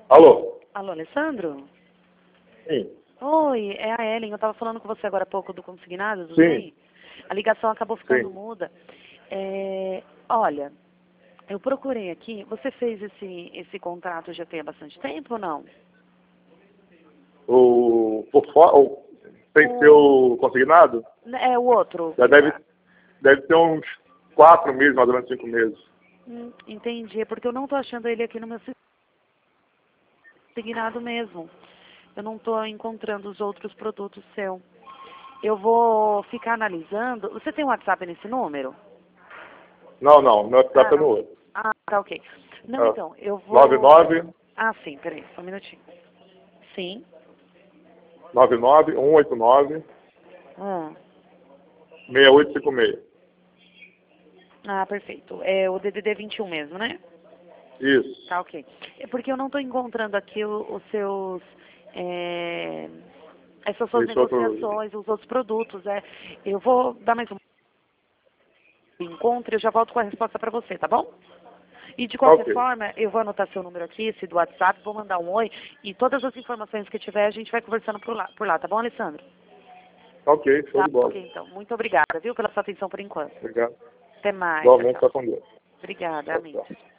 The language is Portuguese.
Alô? Alô, Alessandro? Sim. Oi, é a Ellen. Eu estava falando com você agora há pouco do consignado, tudo Sim. bem? A ligação acabou ficando Sim. muda. Olha, eu procurei aqui. Você fez esse contrato já tem há bastante tempo ou não? Tem que ser o consignado? É o outro. Já deve ter uns 4 meses, mais ou menos 5 meses. Entendi. É porque eu não estou achando ele aqui no meu consignado mesmo. Eu não estou encontrando os outros produtos seu. Eu vou ficar analisando. Você tem um WhatsApp nesse número? Não, meu WhatsApp é Ah, no outro. tá ok. Não, então, eu vou... 99 sim, peraí, só um minutinho. Sim. 99 189 6856. Perfeito. É o DDD 21 mesmo, né? Isso. Tá ok. É porque eu não estou encontrando aqui os seus... essas suas Esse outro... negociações, os outros produtos. Eu vou dar mais um encontro e eu já volto com a resposta para você, tá bom? E de qualquer forma, eu vou anotar seu número aqui, esse do WhatsApp, vou mandar um oi e todas as informações que tiver a gente vai conversando por lá, tá bom, Alessandro? Ok, show de bola. Ok, então. Muito obrigada, viu, pela sua atenção por enquanto. Obrigado. Até mais. Igualmente, Tchau, tá com Deus. Obrigada, Tchau, amém. tchau.